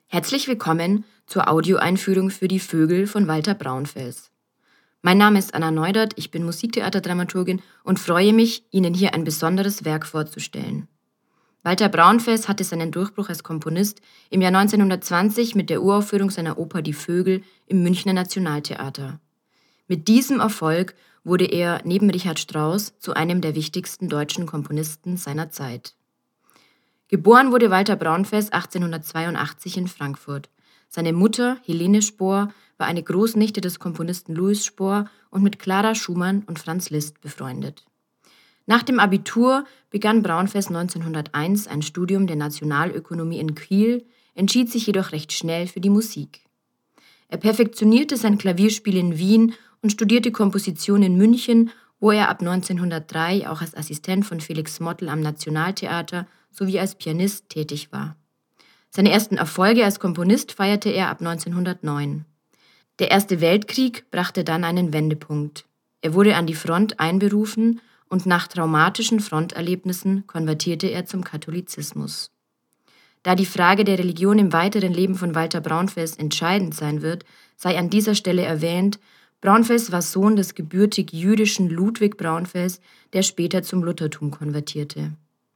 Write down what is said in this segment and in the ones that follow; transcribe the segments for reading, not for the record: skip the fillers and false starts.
Herzlich willkommen zur Audioeinführung für die Vögel von Walter Braunfels. Mein Name ist Anna Neudert, ich bin Musiktheaterdramaturgin und freue mich, Ihnen hier ein besonderes Werk vorzustellen. Walter Braunfels hatte seinen Durchbruch als Komponist im Jahr 1920 mit der Uraufführung seiner Oper Die Vögel im Münchner Nationaltheater. Mit diesem Erfolg wurde er neben Richard Strauss zu einem der wichtigsten deutschen Komponisten seiner Zeit. Geboren wurde Walter Braunfels 1882 in Frankfurt. Seine Mutter, Helene Spohr, war eine Großnichte des Komponisten Louis Spohr und mit Clara Schumann und Franz Liszt befreundet. Nach dem Abitur begann Braunfels 1901 ein Studium der Nationalökonomie in Kiel, entschied sich jedoch recht schnell für die Musik. Er perfektionierte sein Klavierspiel in Wien und studierte Komposition in München, wo er ab 1903 auch als Assistent von Felix Mottl am Nationaltheater sowie als Pianist tätig war. Seine ersten Erfolge als Komponist feierte er ab 1909. Der Erste Weltkrieg brachte dann einen Wendepunkt. Er wurde an die Front einberufen und nach traumatischen Fronterlebnissen konvertierte er zum Katholizismus. Da die Frage der Religion im weiteren Leben von Walter Braunfels entscheidend sein wird, sei an dieser Stelle erwähnt, Braunfels war Sohn des gebürtig jüdischen Ludwig Braunfels, der später zum Luthertum konvertierte.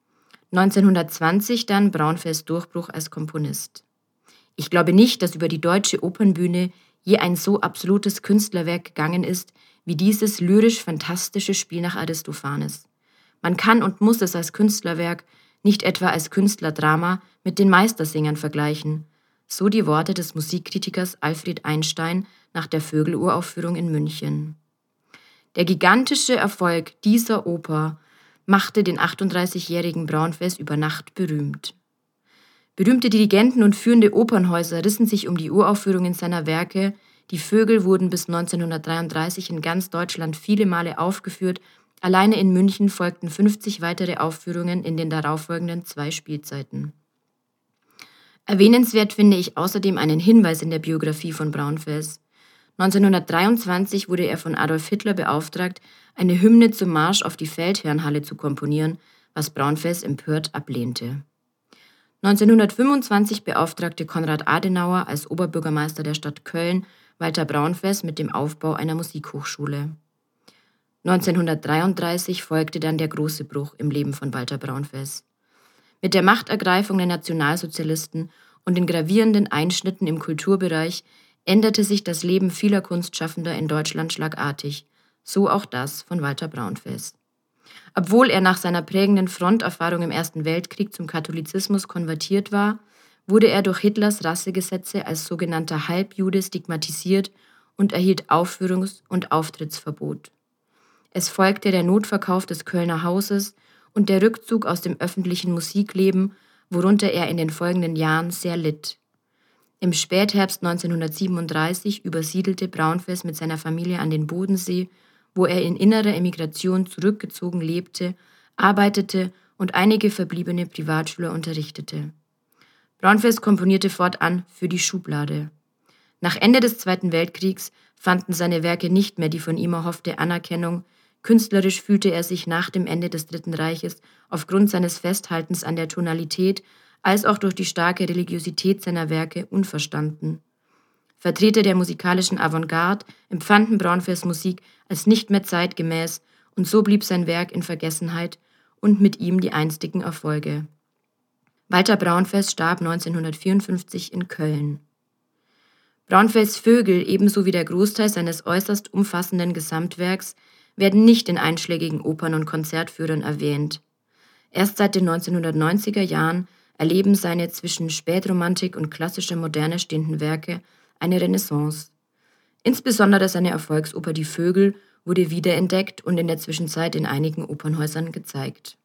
1920 dann Braunfels Durchbruch als Komponist. Ich glaube nicht, dass über die deutsche Opernbühne je ein so absolutes Künstlerwerk gegangen ist, wie dieses lyrisch-fantastische Spiel nach Aristophanes. Man kann und muss es als Künstlerwerk, nicht etwa als Künstlerdrama, mit den Meistersingern vergleichen. So die Worte des Musikkritikers Alfred Einstein nach der Vögel-Uraufführung in München. Der gigantische Erfolg dieser Oper machte den 38-jährigen Braunfels über Nacht berühmt. Berühmte Dirigenten und führende Opernhäuser rissen sich um die Uraufführungen seiner Werke. Die Vögel wurden bis 1933 in ganz Deutschland viele Male aufgeführt. Alleine in München folgten 50 weitere Aufführungen in den darauffolgenden 2 Spielzeiten. Erwähnenswert finde ich außerdem einen Hinweis in der Biografie von Braunfels. 1923 wurde er von Adolf Hitler beauftragt, eine Hymne zum Marsch auf die Feldherrnhalle zu komponieren, was Braunfels empört ablehnte. 1925 beauftragte Konrad Adenauer als Oberbürgermeister der Stadt Köln Walter Braunfels mit dem Aufbau einer Musikhochschule. 1933 folgte dann der große Bruch im Leben von Walter Braunfels. Mit der Machtergreifung der Nationalsozialisten und den gravierenden Einschnitten im Kulturbereich änderte sich das Leben vieler Kunstschaffender in Deutschland schlagartig, so auch das von Walter Braunfels. Obwohl er nach seiner prägenden Fronterfahrung im Ersten Weltkrieg zum Katholizismus konvertiert war, wurde er durch Hitlers Rassegesetze als sogenannter Halbjude stigmatisiert und erhielt Aufführungs- und Auftrittsverbot. Es folgte der Notverkauf des Kölner Hauses und der Rückzug aus dem öffentlichen Musikleben, worunter er in den folgenden Jahren sehr litt. Im Spätherbst 1937 übersiedelte Braunfels mit seiner Familie an den Bodensee, wo er in innerer Emigration zurückgezogen lebte, arbeitete und einige verbliebene Privatschüler unterrichtete. Braunfels komponierte fortan für die Schublade. Nach Ende des Zweiten Weltkriegs fanden seine Werke nicht mehr die von ihm erhoffte Anerkennung. Künstlerisch fühlte er sich nach dem Ende des Dritten Reiches aufgrund seines Festhaltens an der Tonalität als auch durch die starke Religiosität seiner Werke unverstanden. Vertreter der musikalischen Avantgarde empfanden Braunfels Musik als nicht mehr zeitgemäß und so blieb sein Werk in Vergessenheit und mit ihm die einstigen Erfolge. Walter Braunfels starb 1954 in Köln. Braunfels Vögel ebenso wie der Großteil seines äußerst umfassenden Gesamtwerks werden nicht in einschlägigen Opern- und Konzertführern erwähnt. Erst seit den 1990er Jahren erleben seine zwischen Spätromantik und klassischer Moderne stehenden Werke eine Renaissance. Insbesondere seine Erfolgsoper Die Vögel wurde wiederentdeckt und in der Zwischenzeit in einigen Opernhäusern gezeigt.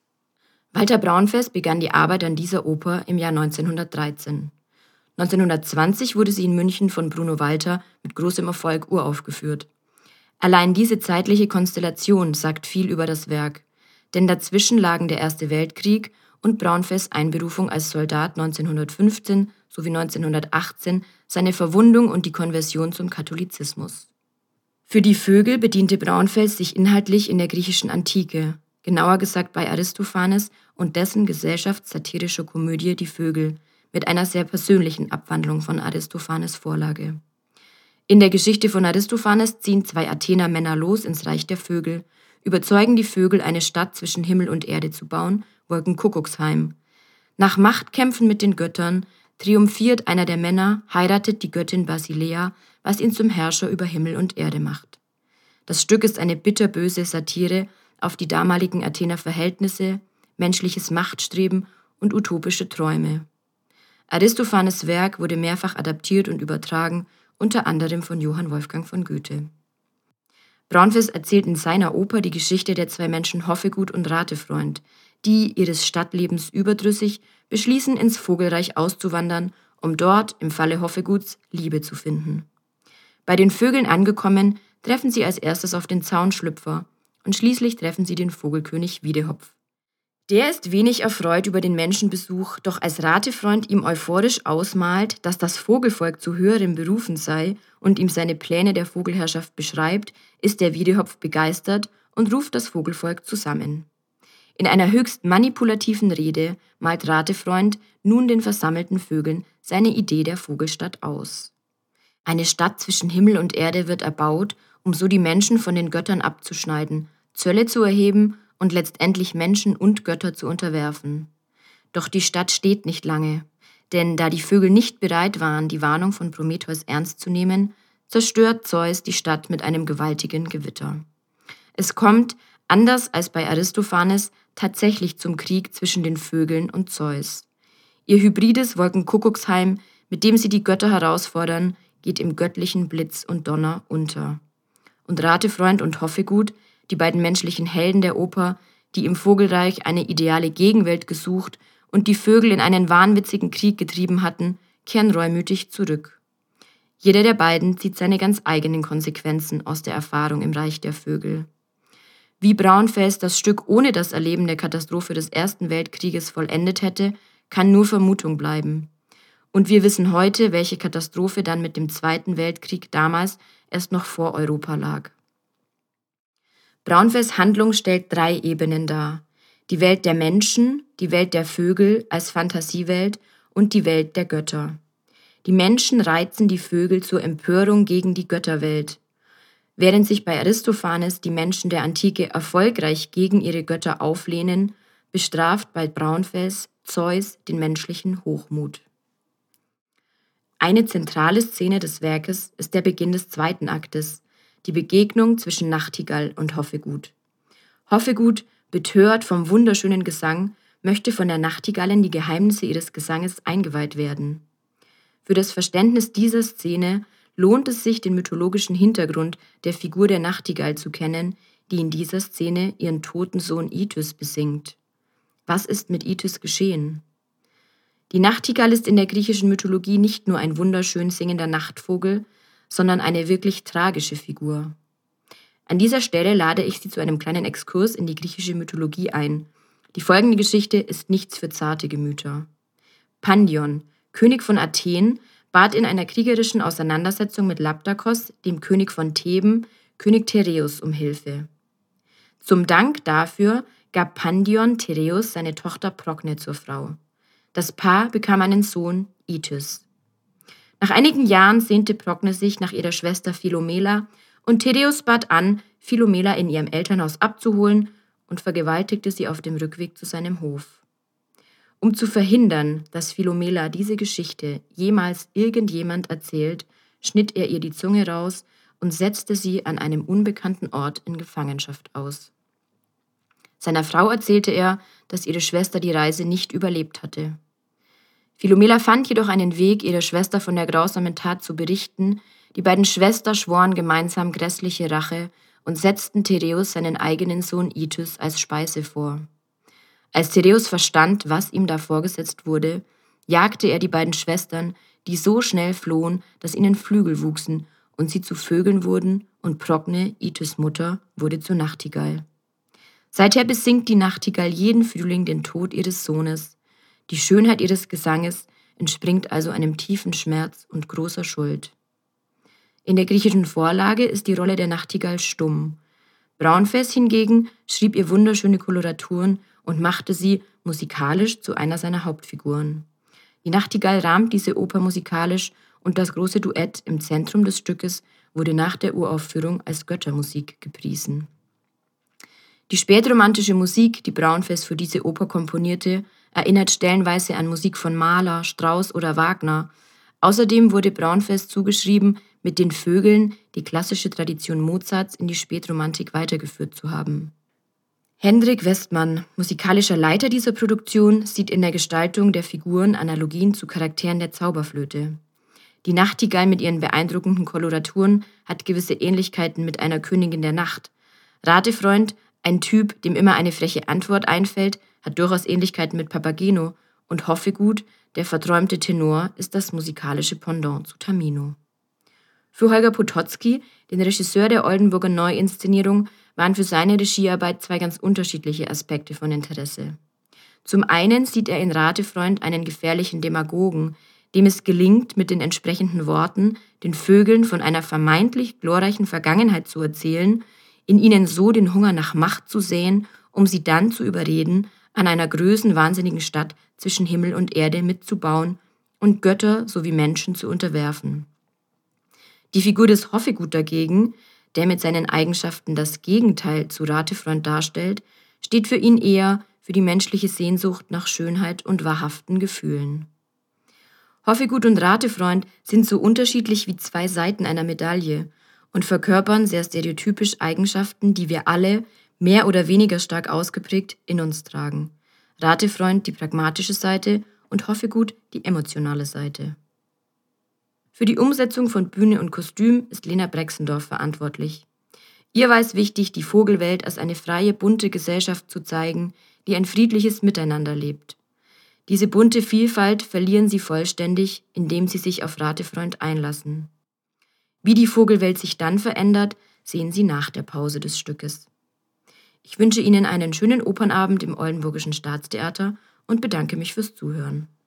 Walter Braunfels begann die Arbeit an dieser Oper im Jahr 1913. 1920 wurde sie in München von Bruno Walter mit großem Erfolg uraufgeführt. Allein diese zeitliche Konstellation sagt viel über das Werk, denn dazwischen lagen der Erste Weltkrieg und Braunfels Einberufung als Soldat 1915 sowie 1918, seine Verwundung und die Konversion zum Katholizismus. Für die Vögel bediente Braunfels sich inhaltlich in der griechischen Antike, genauer gesagt bei Aristophanes und dessen gesellschaftssatirischer Komödie Die Vögel, mit einer sehr persönlichen Abwandlung von Aristophanes' Vorlage. In der Geschichte von Aristophanes ziehen 2 Athener Männer los ins Reich der Vögel, überzeugen die Vögel, eine Stadt zwischen Himmel und Erde zu bauen, Wolkenkuckucksheim. Nach Machtkämpfen mit den Göttern triumphiert einer der Männer, heiratet die Göttin Basilea, was ihn zum Herrscher über Himmel und Erde macht. Das Stück ist eine bitterböse Satire auf die damaligen Athener Verhältnisse, menschliches Machtstreben und utopische Träume. Aristophanes' Werk wurde mehrfach adaptiert und übertragen, unter anderem von Johann Wolfgang von Goethe. Braunfels erzählt in seiner Oper die Geschichte der 2 Menschen Hoffegut und Ratefreund, die, ihres Stadtlebens überdrüssig, beschließen, ins Vogelreich auszuwandern, um dort, im Falle Hoffeguts, Liebe zu finden. Bei den Vögeln angekommen, treffen sie als erstes auf den Zaunschlüpfer und schließlich treffen sie den Vogelkönig Wiedehopf. Der ist wenig erfreut über den Menschenbesuch, doch als Ratefreund ihm euphorisch ausmalt, dass das Vogelvolk zu höheren Berufen sei und ihm seine Pläne der Vogelherrschaft beschreibt, ist der Wiedehopf begeistert und ruft das Vogelvolk zusammen. In einer höchst manipulativen Rede malt Ratefreund nun den versammelten Vögeln seine Idee der Vogelstadt aus. Eine Stadt zwischen Himmel und Erde wird erbaut, um so die Menschen von den Göttern abzuschneiden, Zölle zu erheben und letztendlich Menschen und Götter zu unterwerfen. Doch die Stadt steht nicht lange, denn da die Vögel nicht bereit waren, die Warnung von Prometheus ernst zu nehmen, zerstört Zeus die Stadt mit einem gewaltigen Gewitter. Es kommt, anders als bei Aristophanes, tatsächlich zum Krieg zwischen den Vögeln und Zeus. Ihr hybrides Wolkenkuckucksheim, mit dem sie die Götter herausfordern, geht im göttlichen Blitz und Donner unter. Und Ratefreund und Hoffegut, die beiden menschlichen Helden der Oper, die im Vogelreich eine ideale Gegenwelt gesucht und die Vögel in einen wahnwitzigen Krieg getrieben hatten, kehren reumütig zurück. Jeder der beiden zieht seine ganz eigenen Konsequenzen aus der Erfahrung im Reich der Vögel. Wie Braunfels das Stück ohne das Erleben der Katastrophe des Ersten Weltkrieges vollendet hätte, kann nur Vermutung bleiben. Und wir wissen heute, welche Katastrophe dann mit dem Zweiten Weltkrieg damals erst noch vor Europa lag. Braunfels Handlung stellt 3 Ebenen dar: die Welt der Menschen, die Welt der Vögel als Fantasiewelt und die Welt der Götter. Die Menschen reizen die Vögel zur Empörung gegen die Götterwelt. Während sich bei Aristophanes die Menschen der Antike erfolgreich gegen ihre Götter auflehnen, bestraft bei Braunfels Zeus den menschlichen Hochmut. Eine zentrale Szene des Werkes ist der Beginn des 2. Aktes, die Begegnung zwischen Nachtigall und Hoffegut. Hoffegut, betört vom wunderschönen Gesang, möchte von der Nachtigall in die Geheimnisse ihres Gesanges eingeweiht werden. Für das Verständnis dieser Szene lohnt es sich, den mythologischen Hintergrund der Figur der Nachtigall zu kennen, die in dieser Szene ihren toten Sohn Itys besingt. Was ist mit Itys geschehen? Die Nachtigall ist in der griechischen Mythologie nicht nur ein wunderschön singender Nachtvogel, sondern eine wirklich tragische Figur. An dieser Stelle lade ich Sie zu einem kleinen Exkurs in die griechische Mythologie ein. Die folgende Geschichte ist nichts für zarte Gemüter. Pandion, König von Athen, bat in einer kriegerischen Auseinandersetzung mit Labdakos, dem König von Theben, König Tereus um Hilfe. Zum Dank dafür gab Pandion Tereus seine Tochter Prokne zur Frau. Das Paar bekam einen Sohn, Itys. Nach einigen Jahren sehnte Prokne sich nach ihrer Schwester Philomela und Tereus bat an, Philomela in ihrem Elternhaus abzuholen und vergewaltigte sie auf dem Rückweg zu seinem Hof. Um zu verhindern, dass Philomela diese Geschichte jemals irgendjemand erzählt, schnitt er ihr die Zunge raus und setzte sie an einem unbekannten Ort in Gefangenschaft aus. Seiner Frau erzählte er, dass ihre Schwester die Reise nicht überlebt hatte. Philomela fand jedoch einen Weg, ihrer Schwester von der grausamen Tat zu berichten. Die beiden Schwestern schworen gemeinsam grässliche Rache und setzten Tereus seinen eigenen Sohn Itys als Speise vor. Als Tereus verstand, was ihm da vorgesetzt wurde, jagte er die beiden Schwestern, die so schnell flohen, dass ihnen Flügel wuchsen und sie zu Vögeln wurden, und Prokne, Itys Mutter, wurde zur Nachtigall. Seither besingt die Nachtigall jeden Frühling den Tod ihres Sohnes. Die Schönheit ihres Gesanges entspringt also einem tiefen Schmerz und großer Schuld. In der griechischen Vorlage ist die Rolle der Nachtigall stumm. Braunfels hingegen schrieb ihr wunderschöne Koloraturen und machte sie musikalisch zu einer seiner Hauptfiguren. Die Die Nachtigall rahmt diese Oper musikalisch und das große Duett im Zentrum des Stückes wurde nach der Uraufführung als Göttermusik gepriesen. Die spätromantische Musik, die Braunfels für diese Oper komponierte, erinnert stellenweise an Musik von Mahler, Strauss oder Wagner. Außerdem wurde Braunfels zugeschrieben, mit den Vögeln die klassische Tradition Mozarts in die Spätromantik weitergeführt zu haben. Hendrik Westmann, musikalischer Leiter dieser Produktion, sieht in der Gestaltung der Figuren Analogien zu Charakteren der Zauberflöte. Die Nachtigall mit ihren beeindruckenden Koloraturen hat gewisse Ähnlichkeiten mit einer Königin der Nacht. Ratefreund, ein Typ, dem immer eine freche Antwort einfällt, hat durchaus Ähnlichkeiten mit Papageno, und Hoffegut, der verträumte Tenor, ist das musikalische Pendant zu Tamino. Für Holger Potocki, den Regisseur der Oldenburger Neuinszenierung, waren für seine Regiearbeit zwei ganz unterschiedliche Aspekte von Interesse. Zum einen sieht er in Ratefreund einen gefährlichen Demagogen, dem es gelingt, mit den entsprechenden Worten den Vögeln von einer vermeintlich glorreichen Vergangenheit zu erzählen, in ihnen so den Hunger nach Macht zu säen, um sie dann zu überreden, an einer größenwahnsinnigen Stadt zwischen Himmel und Erde mitzubauen und Götter sowie Menschen zu unterwerfen. Die Figur des Hoffegut dagegen, der mit seinen Eigenschaften das Gegenteil zu Ratefreund darstellt, steht für ihn eher für die menschliche Sehnsucht nach Schönheit und wahrhaften Gefühlen. Hoffegut und Ratefreund sind so unterschiedlich wie zwei Seiten einer Medaille und verkörpern sehr stereotypisch Eigenschaften, die wir alle, mehr oder weniger stark ausgeprägt, in uns tragen. Ratefreund die pragmatische Seite und Hoffegut die emotionale Seite. Für die Umsetzung von Bühne und Kostüm ist Lena Brexendorf verantwortlich. Ihr war es wichtig, die Vogelwelt als eine freie, bunte Gesellschaft zu zeigen, die ein friedliches Miteinander lebt. Diese bunte Vielfalt verlieren sie vollständig, indem sie sich auf Ratefreund einlassen. Wie die Vogelwelt sich dann verändert, sehen Sie nach der Pause des Stückes. Ich wünsche Ihnen einen schönen Opernabend im Oldenburgischen Staatstheater und bedanke mich fürs Zuhören.